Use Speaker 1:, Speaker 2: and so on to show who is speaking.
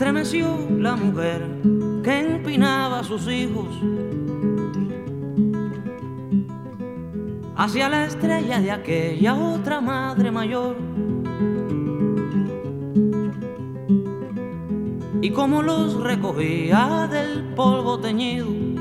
Speaker 1: estremeció la mujer que empinaba a sus hijos hacia la estrella de aquella otra madre mayor. Y como los recogía del polvo teñido,